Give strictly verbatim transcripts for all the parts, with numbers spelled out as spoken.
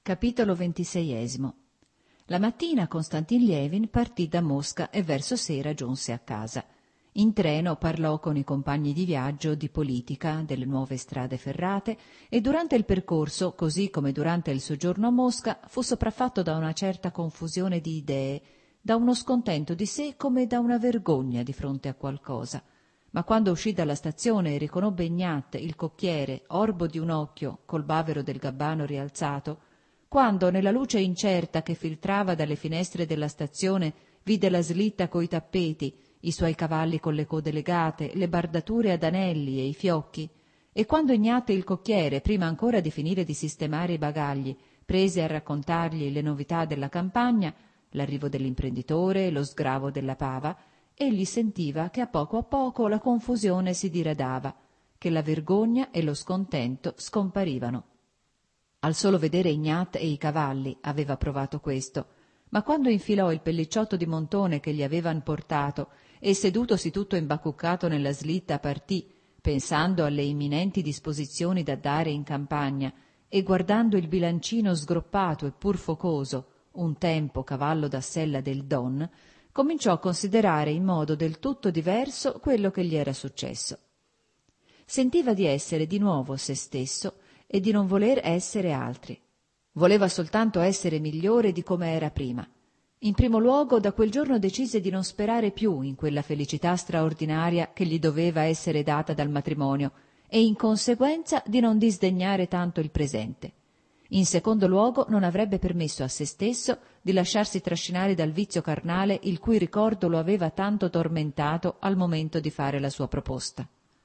Capitolo ventiseiesimo. La mattina Konstantin Levin partì da Mosca e verso sera giunse a casa. In treno parlò con i compagni di viaggio di politica, delle nuove strade ferrate, e durante il percorso, così come durante il soggiorno a Mosca, fu sopraffatto da una certa confusione di idee, da uno scontento di sé come da una vergogna di fronte a qualcosa. Ma quando uscì dalla stazione e riconobbe Ignat, il cocchiere, orbo di un occhio, col bavero del gabbano rialzato, quando nella luce incerta che filtrava dalle finestre della stazione vide la slitta coi tappeti, i suoi cavalli con le code legate, le bardature ad anelli e i fiocchi, e quando Ignat il cocchiere, prima ancora di finire di sistemare i bagagli, prese a raccontargli le novità della campagna, l'arrivo dell'imprenditore, lo sgravo della pava, egli sentiva che a poco a poco la confusione si diradava, che la vergogna e lo scontento scomparivano. Al solo vedere Ignat e i cavalli aveva provato questo, ma quando infilò il pellicciotto di montone che gli avevan portato e sedutosi tutto imbacuccato nella slitta partì, pensando alle imminenti disposizioni da dare in campagna e guardando il bilancino sgroppato e pur focoso, un tempo cavallo da sella del Don, cominciò a considerare in modo del tutto diverso quello che gli era successo. Sentiva di essere di nuovo se stesso e di non voler essere altri. Voleva soltanto essere migliore di come era prima. In primo luogo, da quel giorno decise di non sperare più in quella felicità straordinaria che gli doveva essere data dal matrimonio e in conseguenza di non disdegnare tanto il presente. In secondo luogo, non avrebbe permesso a se stesso di lasciarsi trascinare dal vizio carnale il cui ricordo lo aveva tanto tormentato al momento di fare la sua proposta.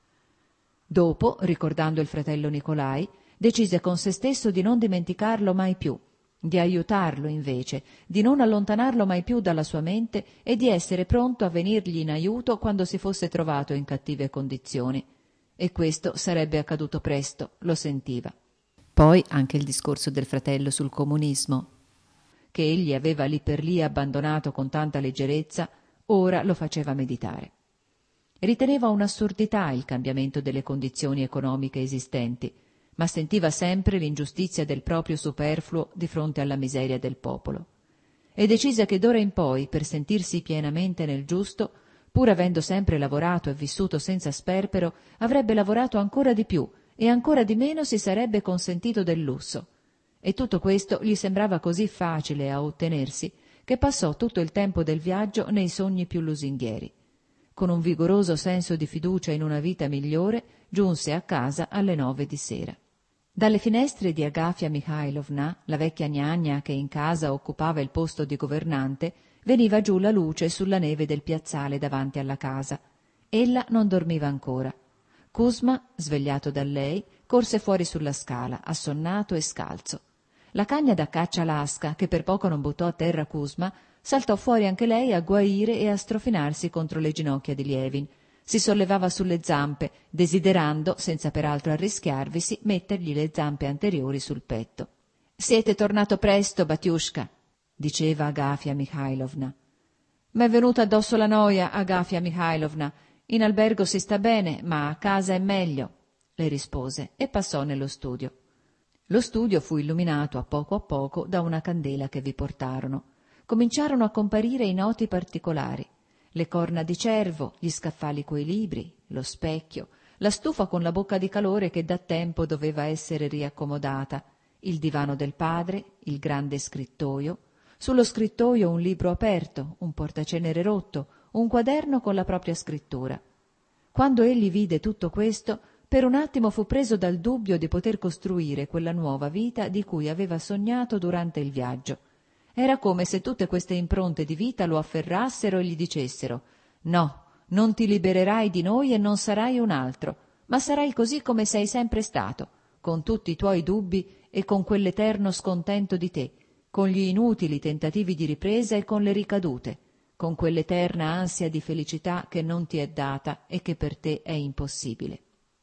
Dopo, ricordando il fratello Nicolai, decise con se stesso di non dimenticarlo mai più, di aiutarlo invece, di non allontanarlo mai più dalla sua mente e di essere pronto a venirgli in aiuto quando si fosse trovato in cattive condizioni. E questo sarebbe accaduto presto, lo sentiva. Poi anche il discorso del fratello sul comunismo, che egli aveva lì per lì abbandonato con tanta leggerezza, ora lo faceva meditare. Riteneva un'assurdità il cambiamento delle condizioni economiche esistenti, ma sentiva sempre l'ingiustizia del proprio superfluo di fronte alla miseria del popolo. E decise che d'ora in poi, per sentirsi pienamente nel giusto, pur avendo sempre lavorato e vissuto senza sperpero, avrebbe lavorato ancora di più e ancora di meno si sarebbe consentito del lusso. E tutto questo gli sembrava così facile a ottenersi che passò tutto il tempo del viaggio nei sogni più lusinghieri. Con un vigoroso senso di fiducia in una vita migliore, giunse a casa alle nove di sera. Dalle finestre di Agafia Mikhailovna, la vecchia gnagna che in casa occupava il posto di governante, veniva giù la luce sulla neve del piazzale davanti alla casa. Ella non dormiva ancora. Kuzma, svegliato da lei, corse fuori sulla scala, assonnato e scalzo. La cagna da caccia lasca, che per poco non buttò a terra Kuzma, saltò fuori anche lei a guaire e a strofinarsi contro le ginocchia di Levin. Si sollevava sulle zampe, desiderando, senza peraltro arrischiarvisi, mettergli le zampe anteriori sul petto. «Siete tornato presto, Batiushka», diceva Agafia Mikhailovna. «M'è venuta addosso la noia, Agafia Mikhailovna. In albergo si sta bene, ma a casa è meglio», le rispose e passò nello studio. Lo studio fu illuminato a poco a poco da una candela che vi portarono. Cominciarono a comparire i noti particolari. Le corna di cervo, gli scaffali coi libri, lo specchio, la stufa con la bocca di calore che da tempo doveva essere riaccomodata, il divano del padre, il grande scrittoio, sullo scrittoio un libro aperto, un portacenere rotto, un quaderno con la propria scrittura. Quando egli vide tutto questo, per un attimo fu preso dal dubbio di poter costruire quella nuova vita di cui aveva sognato durante il viaggio. Era come se tutte queste impronte di vita lo afferrassero e gli dicessero: «No, non ti libererai di noi e non sarai un altro, ma sarai così come sei sempre stato, con tutti i tuoi dubbi e con quell'eterno scontento di te, con gli inutili tentativi di ripresa e con le ricadute, con quell'eterna ansia di felicità che non ti è data e che per te è impossibile».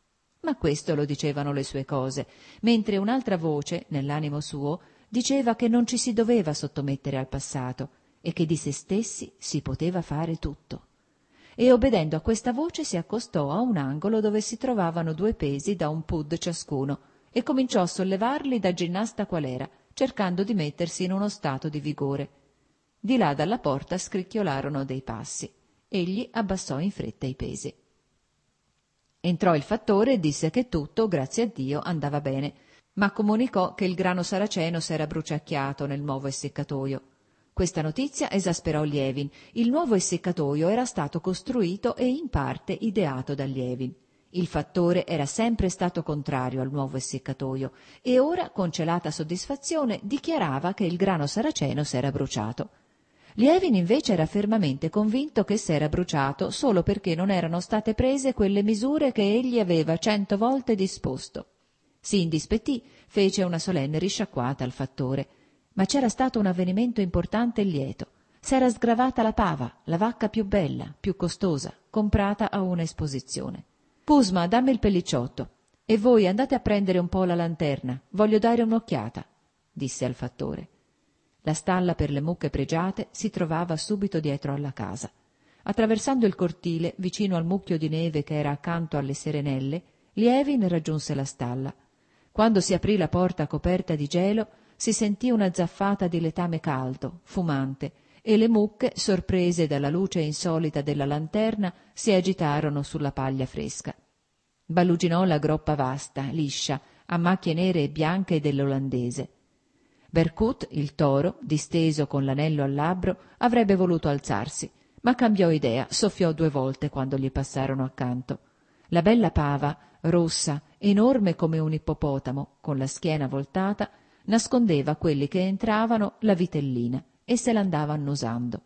Ma questo lo dicevano le sue cose, mentre un'altra voce, nell'animo suo, diceva che non ci si doveva sottomettere al passato e che di se stessi si poteva fare tutto. E obbedendo a questa voce si accostò a un angolo dove si trovavano due pesi da un pud ciascuno e cominciò a sollevarli da ginnasta qual era, cercando di mettersi in uno stato di vigore. Di là dalla porta scricchiolarono dei passi. Egli abbassò in fretta i pesi. Entrò il fattore e disse che tutto, grazie a Dio, andava bene, ma comunicò che il grano saraceno s'era bruciacchiato nel nuovo essiccatoio. Questa notizia esasperò Lievin. Il nuovo essiccatoio era stato costruito e in parte ideato da Lievin. Il fattore era sempre stato contrario al nuovo essiccatoio e ora, con celata soddisfazione, dichiarava che il grano saraceno s'era bruciato. Lievin invece era fermamente convinto che s'era bruciato solo perché non erano state prese quelle misure che egli aveva cento volte disposto. Si indispettì, fece una solenne risciacquata al fattore, ma c'era stato un avvenimento importante e lieto. S'era sgravata la pava, la vacca più bella, più costosa, comprata a una esposizione. «Pusma, dammi il pellicciotto, e voi andate a prendere un po' la lanterna, voglio dare un'occhiata», disse al fattore. La stalla per le mucche pregiate si trovava subito dietro alla casa. Attraversando il cortile, vicino al mucchio di neve che era accanto alle serenelle, Lievin raggiunse la stalla. Quando si aprì la porta coperta di gelo, si sentì una zaffata di letame caldo, fumante, e le mucche, sorprese dalla luce insolita della lanterna, si agitarono sulla paglia fresca. Baluginò la groppa vasta, liscia, a macchie nere e bianche dell'olandese. Berkut, il toro, disteso con l'anello al labbro, avrebbe voluto alzarsi, ma cambiò idea, soffiò due volte quando gli passarono accanto. La bella pava, rossa, enorme come un ippopotamo, con la schiena voltata, nascondeva a quelli che entravano la vitellina e se l'andava annusando.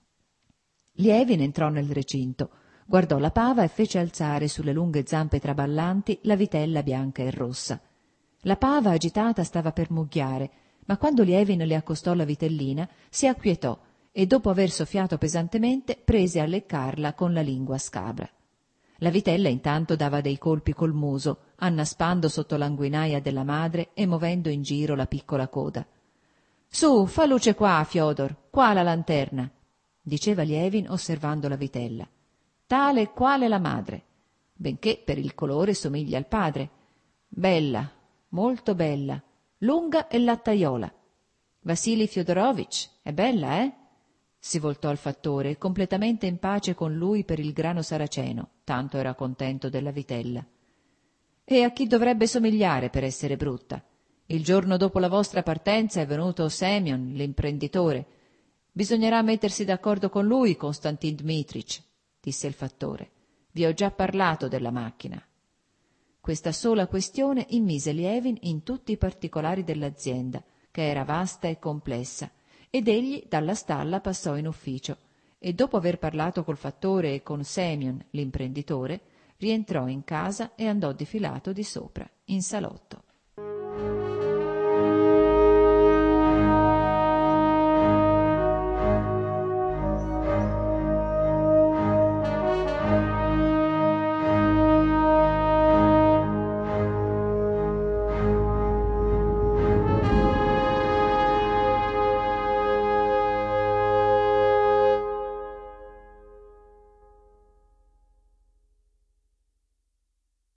Lievin entrò nel recinto, guardò la pava e fece alzare sulle lunghe zampe traballanti la vitella bianca e rossa. La pava agitata stava per mugghiare, ma quando Lievin le accostò la vitellina si acquietò e dopo aver soffiato pesantemente prese a leccarla con la lingua scabra. La vitella intanto dava dei colpi col muso, annaspando sotto l'anguinaia della madre e muovendo in giro la piccola coda. «Su, fa luce qua, Fiodor, qua la lanterna», diceva Lievin osservando la vitella. «Tale e quale la madre, benché per il colore somiglia al padre. Bella, molto bella, lunga e lattaiola. Vassili Fiodorovich, è bella, eh?» Si voltò al fattore, completamente in pace con lui per il grano saraceno, tanto era contento della vitella. «E a chi dovrebbe somigliare per essere brutta? Il giorno dopo la vostra partenza è venuto Semyon, l'imprenditore. Bisognerà mettersi d'accordo con lui, Konstantin Dmitrich», disse il fattore. «Vi ho già parlato della macchina». Questa sola questione immise Lievin in tutti i particolari dell'azienda, che era vasta e complessa, ed egli dalla stalla passò in ufficio e dopo aver parlato col fattore e con Semyon, l'imprenditore, rientrò in casa e andò difilato di sopra in salotto.